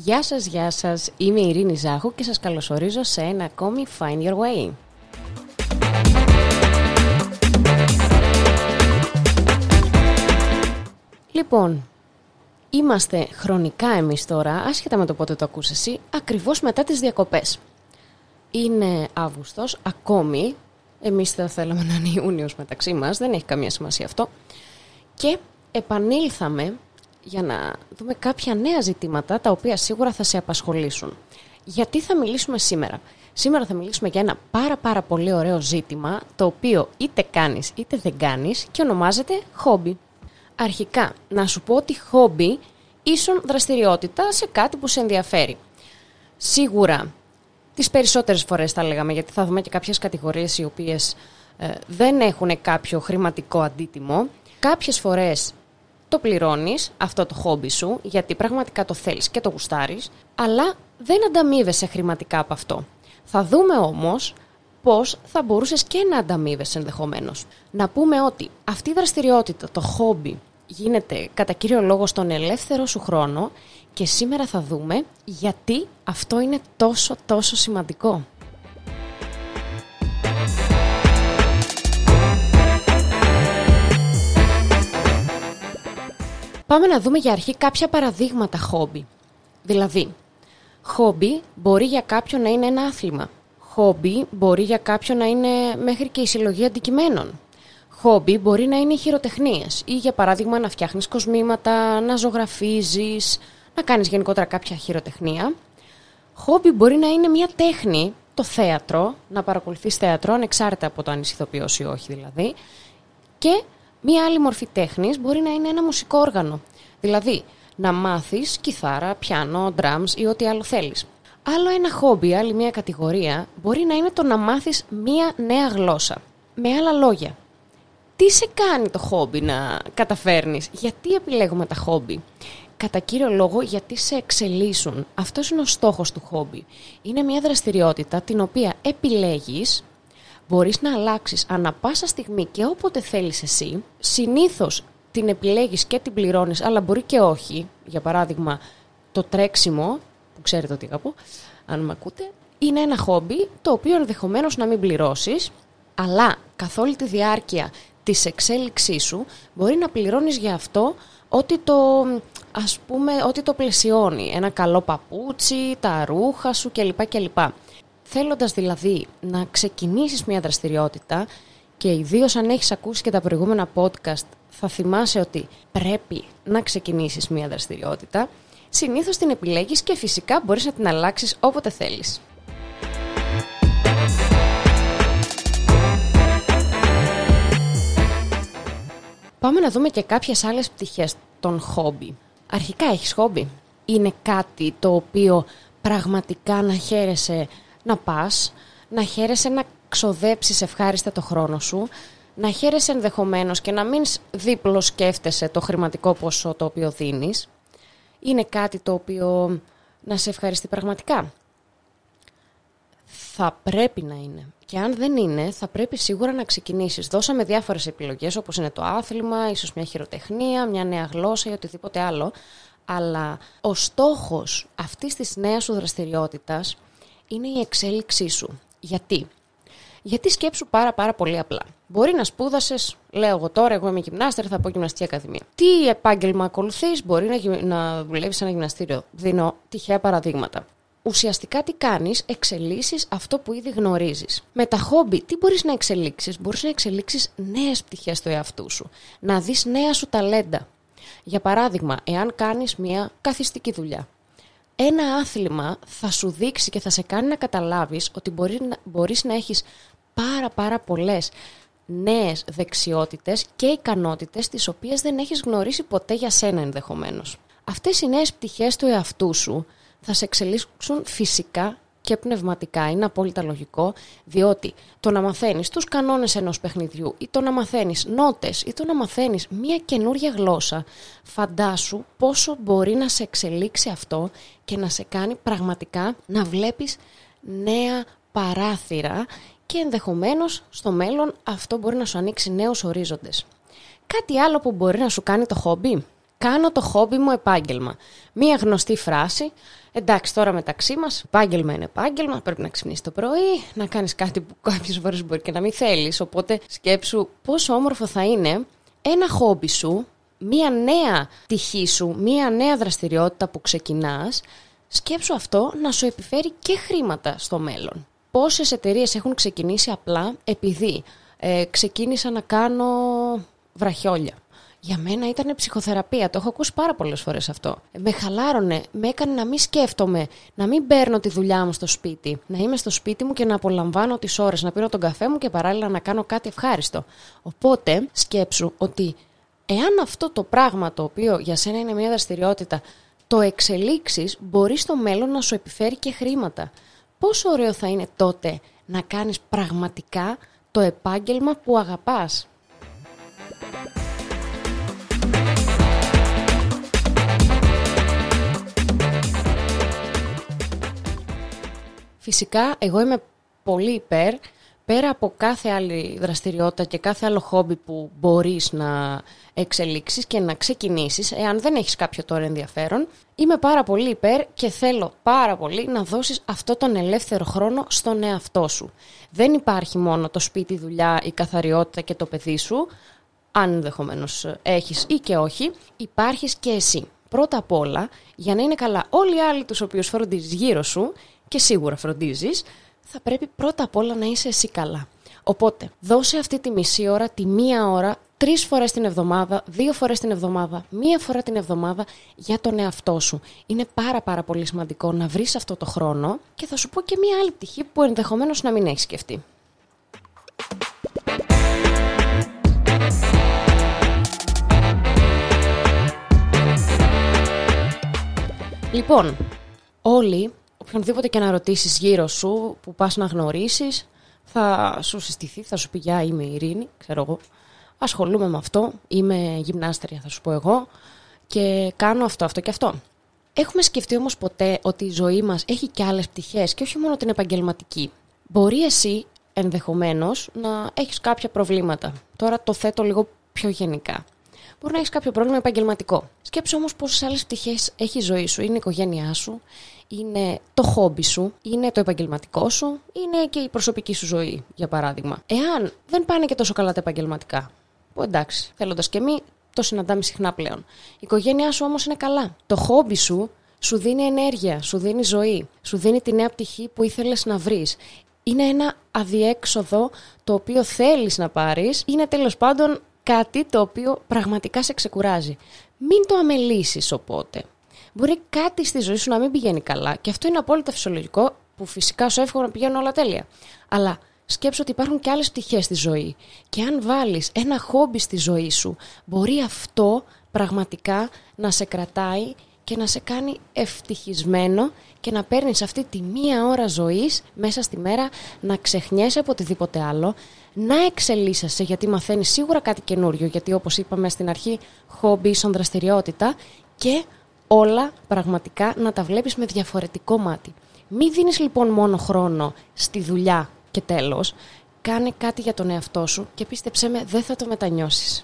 Γεια σας, είμαι η Ειρήνη Ζάχου και σας καλωσορίζω σε ένα ακόμη Find Your Way. Λοιπόν, είμαστε χρονικά εμείς τώρα, άσχετα με το πότε το ακούς εσύ, ακριβώς μετά τις διακοπές. Είναι Αύγουστος, ακόμη, εμείς θα θέλαμε να είναι Ιούνιος μεταξύ μας, δεν έχει καμία σημασία αυτό. Και επανήλθαμε για να δούμε κάποια νέα ζητήματα τα οποία σίγουρα θα σε απασχολήσουν. Γιατί θα μιλήσουμε σήμερα? Σήμερα θα μιλήσουμε για ένα πάρα πολύ ωραίο ζήτημα, το οποίο είτε κάνεις είτε δεν κάνεις και ονομάζεται χόμπι. Αρχικά, να σου πω ότι χόμπι ίσον δραστηριότητα σε κάτι που σε ενδιαφέρει. Σίγουρα, τις περισσότερες φορές θα λέγαμε, γιατί θα δούμε και κάποιες κατηγορίες οι οποίες δεν έχουν κάποιο χρηματικό αντίτιμο. Κάποιες φορές το πληρώνεις αυτό το χόμπι σου, γιατί πραγματικά το θέλεις και το γουστάρεις, αλλά δεν ανταμείβεσαι χρηματικά από αυτό. Θα δούμε όμως πώς θα μπορούσες και να ανταμείβεσαι ενδεχομένως. Να πούμε ότι αυτή η δραστηριότητα, το χόμπι, γίνεται κατά κύριο λόγο στον ελεύθερο σου χρόνο και σήμερα θα δούμε γιατί αυτό είναι τόσο σημαντικό. Πάμε να δούμε για αρχή κάποια παραδείγματα χόμπι. Δηλαδή, χόμπι μπορεί για κάποιον να είναι ένα άθλημα. Χόμπι μπορεί για κάποιον να είναι μέχρι και η συλλογή αντικειμένων. Χόμπι μπορεί να είναι οι χειροτεχνίες ή για παράδειγμα να φτιάχνεις κοσμήματα, να ζωγραφίζεις, να κάνεις γενικότερα κάποια χειροτεχνία. Χόμπι μπορεί να είναι μια τέχνη, το θέατρο, να παρακολουθείς θέατρο ανεξάρτητα από το αν είσαι ηθοποιός ή όχι δηλαδή. Και μια άλλη μορφή τέχνης μπορεί να είναι ένα μουσικό όργανο. Δηλαδή να μάθεις κιθάρα, πιάνο, drums ή ό,τι άλλο θέλεις. Άλλο ένα χόμπι, άλλη μια κατηγορία μπορεί να είναι το να μάθεις μια νέα γλώσσα. Με άλλα λόγια, τι σε κάνει το χόμπι να καταφέρνεις? Γιατί επιλέγουμε τα χόμπι? Κατά κύριο λόγο γιατί σε εξελίσσουν. Αυτός είναι ο στόχος του χόμπι. Είναι μια δραστηριότητα την οποία επιλέγεις, μπορείς να αλλάξεις ανά πάσα στιγμή και όποτε θέλεις εσύ. Συνήθως την επιλέγεις και την πληρώνεις, αλλά μπορεί και όχι. Για παράδειγμα, το τρέξιμο, που ξέρετε ότι αγαπώ, αν με ακούτε, είναι ένα χόμπι το οποίο ενδεχομένως να μην πληρώσεις, αλλά καθ' όλη τη διάρκεια της εξέλιξής σου μπορεί να πληρώνεις για αυτό ό,τι το πλαισιώνει. Ένα καλό παπούτσι, τα ρούχα σου κλπ. Θέλοντας δηλαδή να ξεκινήσεις μια δραστηριότητα, και ιδίως αν έχεις ακούσει και τα προηγούμενα podcast θα θυμάσαι ότι πρέπει να ξεκινήσεις μια δραστηριότητα, συνήθως την επιλέγεις και φυσικά μπορείς να την αλλάξεις όποτε θέλεις. Πάμε να δούμε και κάποιες άλλες πτυχές των χόμπι. Αρχικά έχεις χόμπι? Είναι κάτι το οποίο πραγματικά να χαίρεσαι να πας, να χαίρεσαι να ξοδέψεις ευχάριστα το χρόνο σου, να χαίρεσαι ενδεχομένως και να μην δίπλο σκέφτεσαι το χρηματικό ποσό το οποίο δίνεις? Είναι κάτι το οποίο να σε ευχαριστεί πραγματικά? Θα πρέπει να είναι. Και αν δεν είναι, θα πρέπει σίγουρα να ξεκινήσεις. Δώσαμε διάφορες επιλογές, όπως είναι το άθλημα, ίσως μια χειροτεχνία, μια νέα γλώσσα ή οτιδήποτε άλλο. Αλλά ο στόχος αυτής της νέας σου δραστηριότητας είναι η εξέλιξή σου. Γιατί σκέψου πάρα πολύ απλά. Μπορεί να σπούδασες, λέω εγώ τώρα, εγώ είμαι γυμνάστρια, θα πω γυμναστική ακαδημία. Τι επάγγελμα ακολουθείς? Μπορεί να δουλεύεις σε ένα γυμναστήριο. Δίνω τυχαία παραδείγματα. Ουσιαστικά τι κάνεις? Εξελίσσεις αυτό που ήδη γνωρίζεις. Με τα χόμπι τι μπορείς να εξελίξεις? Μπορείς να εξελίξεις νέες πτυχές του εαυτού σου. Να δεις νέα σου ταλέντα. Για παράδειγμα, εάν κάνεις μια καθιστική δουλειά, ένα άθλημα θα σου δείξει και θα σε κάνει να καταλάβεις ότι μπορείς να έχεις πάρα πολλές νέες δεξιότητες και ικανότητες τις οποίες δεν έχεις γνωρίσει ποτέ για σένα ενδεχομένως. Αυτές οι νέες πτυχές του εαυτού σου θα σε εξελίξουν φυσικά και πνευματικά. Είναι απόλυτα λογικό, διότι το να μαθαίνεις τους κανόνες ενός παιχνιδιού ή το να μαθαίνεις νότες ή το να μαθαίνεις μια καινούργια γλώσσα, φαντάσου πόσο μπορεί να σε εξελίξει αυτό και να σε κάνει πραγματικά να βλέπεις νέα παράθυρα και ενδεχομένως στο μέλλον αυτό μπορεί να σου ανοίξει νέους ορίζοντες. Κάτι άλλο που μπορεί να σου κάνει το χόμπι, κάνω το χόμπι μου επάγγελμα. Μία γνωστή φράση, εντάξει τώρα μεταξύ μας, επάγγελμα είναι επάγγελμα, πρέπει να ξυπνήσεις το πρωί, να κάνεις κάτι που κάποιες φορές μπορεί και να μην θέλεις, οπότε σκέψου πόσο όμορφο θα είναι ένα χόμπι σου, μία νέα τυχή σου, μία νέα δραστηριότητα που ξεκινάς, σκέψου αυτό να σου επιφέρει και χρήματα στο μέλλον. Πόσες εταιρείες έχουν ξεκινήσει απλά επειδή ξεκίνησα να κάνω βραχιόλια. Για μένα ήταν ψυχοθεραπεία, το έχω ακούσει πάρα πολλές φορές αυτό. Με χαλάρωνε, με έκανε να μην σκέφτομαι, να μην παίρνω τη δουλειά μου στο σπίτι, να είμαι στο σπίτι μου και να απολαμβάνω τις ώρες, να πίνω τον καφέ μου και παράλληλα να κάνω κάτι ευχάριστο. Οπότε σκέψου ότι εάν αυτό το πράγμα το οποίο για σένα είναι μια δραστηριότητα, το εξελίξεις, μπορεί στο μέλλον να σου επιφέρει και χρήματα. Πόσο ωραίο θα είναι τότε να κάνεις πραγματικά το επάγγελμα που αγαπάς. Φυσικά, εγώ είμαι πολύ υπέρ, πέρα από κάθε άλλη δραστηριότητα και κάθε άλλο χόμπι που μπορείς να εξελίξεις και να ξεκινήσεις, εάν δεν έχεις κάποιο τώρα ενδιαφέρον, είμαι πάρα πολύ υπέρ και θέλω πάρα πολύ να δώσεις αυτό τον ελεύθερο χρόνο στον εαυτό σου. Δεν υπάρχει μόνο το σπίτι, η δουλειά, η καθαριότητα και το παιδί σου, αν ενδεχομένως έχεις ή και όχι, υπάρχεις και εσύ. Πρώτα απ' όλα, για να είναι καλά όλοι οι άλλοι τους οποίους φροντίζεις γύρω σου, και σίγουρα φροντίζεις, θα πρέπει πρώτα απ' όλα να είσαι εσύ καλά. Οπότε, δώσε αυτή τη μισή ώρα, τη μία ώρα, 3 φορές την εβδομάδα, 2 φορές την εβδομάδα, 1 φορά την εβδομάδα για τον εαυτό σου. Είναι πάρα πολύ σημαντικό να βρεις αυτό το χρόνο και θα σου πω και μία άλλη πτυχή που ενδεχομένως να μην έχεις σκεφτεί. Λοιπόν, όλοι, οποιονδήποτε και να ρωτήσεις γύρω σου που πας να γνωρίσεις, θα σου συστηθεί, θα σου πει «Γεια, είμαι η Ειρήνη», ξέρω εγώ, ασχολούμαι με αυτό, είμαι γυμνάστρια θα σου πω εγώ και κάνω αυτό και αυτό. Έχουμε σκεφτεί όμως ποτέ ότι η ζωή μας έχει και άλλες πτυχές και όχι μόνο την επαγγελματική. Μπορεί εσύ ενδεχομένως να έχεις κάποια προβλήματα. Τώρα το θέτω λίγο πιο γενικά. Μπορεί να έχεις κάποιο πρόβλημα επαγγελματικό. Σκέψου όμως πόσες άλλες πτυχές έχει η ζωή σου. Είναι η οικογένειά σου, είναι το χόμπι σου, είναι το επαγγελματικό σου, είναι και η προσωπική σου ζωή, για παράδειγμα. Εάν δεν πάνε και τόσο καλά τα επαγγελματικά, που εντάξει, θέλοντας και μη, το συναντάμε συχνά πλέον. Η οικογένειά σου όμως είναι καλά. Το χόμπι σου σου δίνει ενέργεια, σου δίνει ζωή, σου δίνει τη νέα πτυχή που ήθελες να βρεις. Είναι ένα αδιέξοδο το οποίο θέλεις να πάρεις, είναι τέλος πάντων κάτι το οποίο πραγματικά σε ξεκουράζει. Μην το αμελήσεις οπότε. Μπορεί κάτι στη ζωή σου να μην πηγαίνει καλά και αυτό είναι απόλυτα φυσιολογικό, που φυσικά σου εύχομαι να πηγαίνουν όλα τέλεια. Αλλά σκέψου ότι υπάρχουν και άλλες πτυχές στη ζωή και αν βάλεις ένα χόμπι στη ζωή σου, μπορεί αυτό πραγματικά να σε κρατάει και να σε κάνει ευτυχισμένο και να παίρνεις αυτή τη 1 ώρα ζωής μέσα στη μέρα, να ξεχνιέσαι από οτιδήποτε άλλο, να εξελίσσεσαι γιατί μαθαίνεις σίγουρα κάτι καινούριο, γιατί όπως είπαμε στην αρχή, χόμπι ίσον δραστηριότητα και όλα πραγματικά να τα βλέπεις με διαφορετικό μάτι. Μην δίνεις λοιπόν μόνο χρόνο στη δουλειά και τέλος, κάνε κάτι για τον εαυτό σου και πίστεψέ με, δεν θα το μετανιώσεις.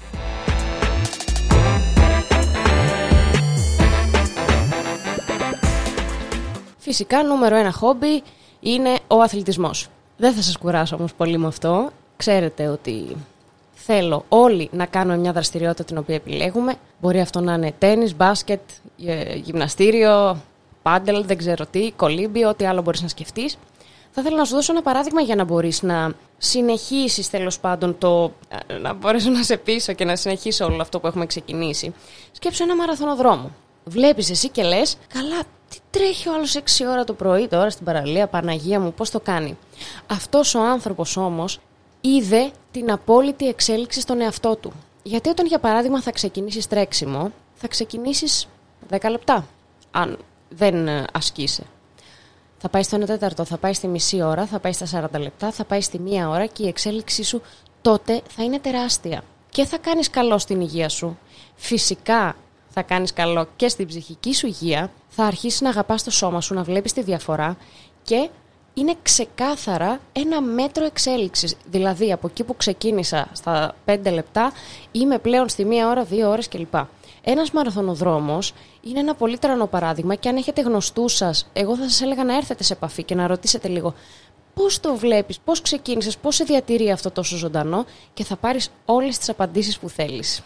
Φυσικά, νούμερο 1 χόμπι είναι ο αθλητισμός. Δεν θα σας κουράσω όμως πολύ με αυτό. Ξέρετε ότι θέλω όλοι να κάνουμε μια δραστηριότητα την οποία επιλέγουμε. Μπορεί αυτό να είναι τένις, μπάσκετ, γυμναστήριο, πάντελ, δεν ξέρω τι, κολύμπι, ό,τι άλλο μπορείς να σκεφτείς. Θα ήθελα να σου δώσω ένα παράδειγμα για να μπορείς να συνεχίσεις τέλος πάντων να μπορέσω να σε πείσω και να συνεχίσω όλο αυτό που έχουμε ξεκινήσει. Σκέψου ένα μαραθωνοδρόμο. Βλέπεις εσύ και λες, καλά, τι τρέχει ο άλλος 6 ώρα το πρωί τώρα στην παραλία, Παναγία μου, πώς το κάνει. Αυτός ο άνθρωπος όμως είδε την απόλυτη εξέλιξη στον εαυτό του. Γιατί όταν για παράδειγμα θα ξεκινήσεις τρέξιμο, θα ξεκινήσεις 10 λεπτά, αν δεν ασκείσαι. Θα πάει στο 1/4, θα πάει στη μισή ώρα, θα πάει στα 40 λεπτά, θα πάει στη 1 ώρα και η εξέλιξή σου τότε θα είναι τεράστια. Και θα κάνεις καλό στην υγεία σου. Φυσικά θα κάνεις καλό και στην ψυχική σου υγεία, θα αρχίσεις να αγαπάς το σώμα σου, να βλέπεις τη διαφορά και είναι ξεκάθαρα ένα μέτρο εξέλιξης. Δηλαδή από εκεί που ξεκίνησα στα 5 λεπτά είμαι πλέον στη 1 ώρα, 2 ώρες κλπ. Ένας μαραθωνοδρόμος είναι ένα πολύ τρανό παράδειγμα και αν έχετε γνωστούς σας, εγώ θα σας έλεγα να έρθετε σε επαφή και να ρωτήσετε λίγο πώς το βλέπεις, πώς ξεκίνησες, πώς σε διατηρεί αυτό τόσο ζωντανό και θα πάρεις όλες τις απαντήσεις που θέλεις.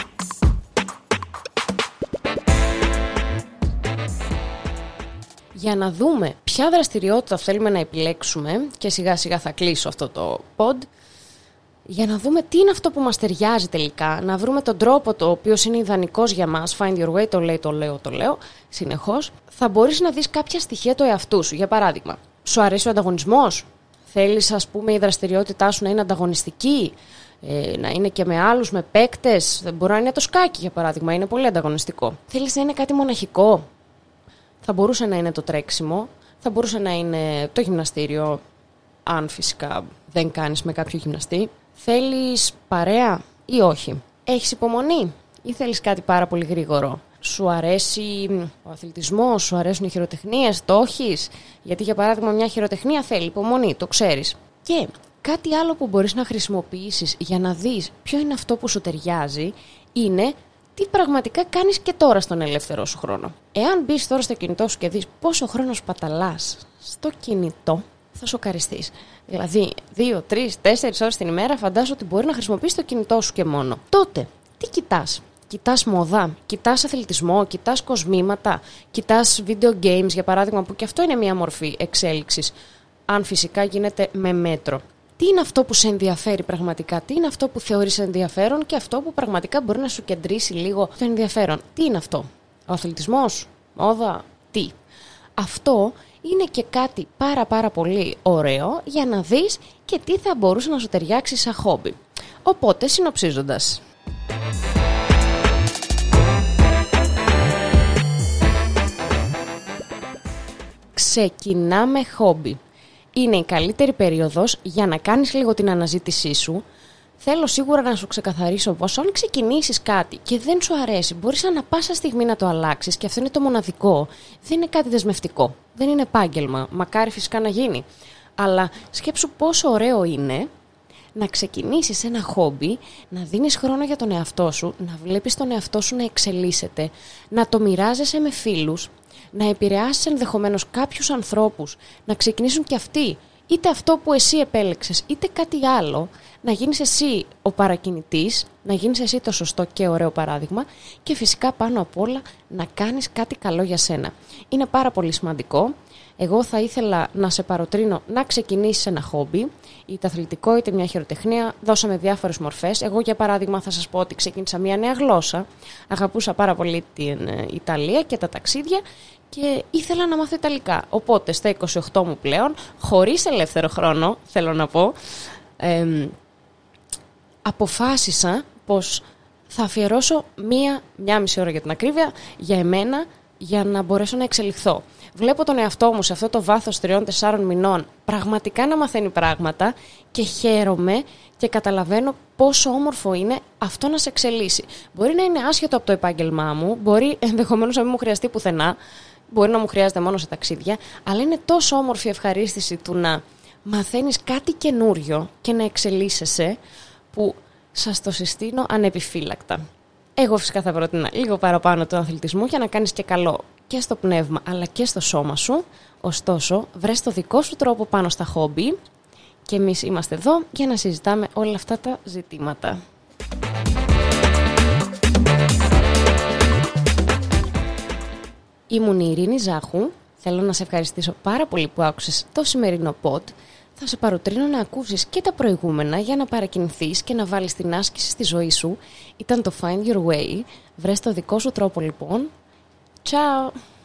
Για να δούμε ποια δραστηριότητα θέλουμε να επιλέξουμε και σιγά σιγά θα κλείσω αυτό το pod, για να δούμε τι είναι αυτό που μας ταιριάζει τελικά, να βρούμε τον τρόπο το οποίος είναι ιδανικός για μας, find your way, το λέω, συνεχώς, θα μπορείς να δεις κάποια στοιχεία του εαυτού σου. Για παράδειγμα, σου αρέσει ο ανταγωνισμός, θέλεις ας πούμε η δραστηριότητά σου να είναι ανταγωνιστική, να είναι και με άλλους, με παίκτες, μπορεί να είναι το σκάκι για παράδειγμα, είναι πολύ ανταγωνιστικό. Θέλεις να είναι κάτι μοναχικό, θα μπορούσε να είναι το τρέξιμο, θα μπορούσε να είναι το γυμναστήριο, αν φυσικά δεν κάνεις με κάποιο γυμναστή. Θέλεις παρέα ή όχι. Έχεις υπομονή ή θέλεις κάτι πάρα πολύ γρήγορο. Σου αρέσει ο αθλητισμός, σου αρέσουν οι χειροτεχνίες, το έχεις. Γιατί για παράδειγμα μια χειροτεχνία θέλει υπομονή, το ξέρεις. Και κάτι άλλο που μπορείς να χρησιμοποιήσεις για να δεις ποιο είναι αυτό που σου ταιριάζει είναι τι πραγματικά κάνεις και τώρα στον ελεύθερό σου χρόνο. Εάν μπεις τώρα στο κινητό σου και δεις πόσο χρόνο σπαταλάς στο κινητό, θα σοκαριστείς. Δηλαδή 2, 3, 4 ώρες την ημέρα φαντάζομαι ότι μπορεί να χρησιμοποιήσεις το κινητό σου και μόνο. Τότε, τι κοιτάς? Κοιτάς μόδα, κοιτάς αθλητισμό, κοιτάς κοσμήματα, κοιτάς video games για παράδειγμα, που και αυτό είναι μια μορφή εξέλιξης, αν φυσικά γίνεται με μέτρο. Τι είναι αυτό που σε ενδιαφέρει πραγματικά, τι είναι αυτό που θεωρείς ενδιαφέρον και αυτό που πραγματικά μπορεί να σου κεντρήσει λίγο το ενδιαφέρον. Τι είναι αυτό? Ο αθλητισμός, μόδα, τι? Αυτό είναι και κάτι πάρα πολύ ωραίο για να δεις και τι θα μπορούσε να σου ταιριάξει σαν χόμπι. Οπότε, συνοψίζοντας, ξεκινάμε χόμπι. Είναι η καλύτερη περίοδος για να κάνεις λίγο την αναζήτησή σου. Θέλω σίγουρα να σου ξεκαθαρίσω πως αν ξεκινήσεις κάτι και δεν σου αρέσει, μπορείς ανά πάσα στιγμή να το αλλάξεις και αυτό είναι το μοναδικό. Δεν είναι κάτι δεσμευτικό, δεν είναι επάγγελμα, μακάρι φυσικά να γίνει. Αλλά σκέψου πόσο ωραίο είναι να ξεκινήσεις ένα χόμπι, να δίνεις χρόνο για τον εαυτό σου, να βλέπεις τον εαυτό σου να εξελίσσεται, να το μοιράζεσαι με φίλους, να επηρεάσεις ενδεχομένως κάποιους ανθρώπους, να ξεκινήσουν και αυτοί, είτε αυτό που εσύ επέλεξες, είτε κάτι άλλο, να γίνεις εσύ ο παρακινητής, να γίνεις εσύ το σωστό και ωραίο παράδειγμα και φυσικά πάνω απ' όλα να κάνεις κάτι καλό για σένα. Είναι πάρα πολύ σημαντικό. Εγώ θα ήθελα να σε παροτρύνω να ξεκινήσεις ένα χόμπι, είτε αθλητικό είτε μια χειροτεχνία. Δώσαμε διάφορες μορφές. Εγώ για παράδειγμα θα σας πω ότι ξεκίνησα μια νέα γλώσσα. Αγαπούσα πάρα πολύ την Ιταλία και τα ταξίδια και ήθελα να μάθω Ιταλικά. Οπότε στα 28 μου πλέον, χωρίς ελεύθερο χρόνο, θέλω να πω, αποφάσισα πως θα αφιερώσω μία μισή ώρα για την ακρίβεια για εμένα, για να μπορέσω να εξελιχθώ. Βλέπω τον εαυτό μου σε αυτό το βάθος 3-4 μηνών πραγματικά να μαθαίνει πράγματα και χαίρομαι και καταλαβαίνω πόσο όμορφο είναι αυτό να σε εξελίσσει. Μπορεί να είναι άσχετο από το επάγγελμά μου, μπορεί ενδεχομένως να μην μου χρειαστεί πουθενά, μπορεί να μου χρειάζεται μόνο σε ταξίδια, αλλά είναι τόσο όμορφη η ευχαρίστηση του να μαθαίνεις κάτι καινούριο και να εξελίσσεσαι που σας το συστήνω ανεπιφύλακτα. Εγώ φυσικά θα πρότεινα λίγο παραπάνω τον αθλητισμό για να κάνεις και καλό και στο πνεύμα αλλά και στο σώμα σου. Ωστόσο, βρες το δικό σου τρόπο πάνω στα χόμπι και εμείς είμαστε εδώ για να συζητάμε όλα αυτά τα ζητήματα. Ήμουν η Ειρήνη Ζάχου. Θέλω να σε ευχαριστήσω πάρα πολύ που άκουσες το σημερινό pod. Θα σε παροτρύνω να ακούσεις και τα προηγούμενα για να παρακινηθείς και να βάλεις την άσκηση στη ζωή σου. Ήταν το Find Your Way. Βρες το δικό σου τρόπο λοιπόν. Ciao!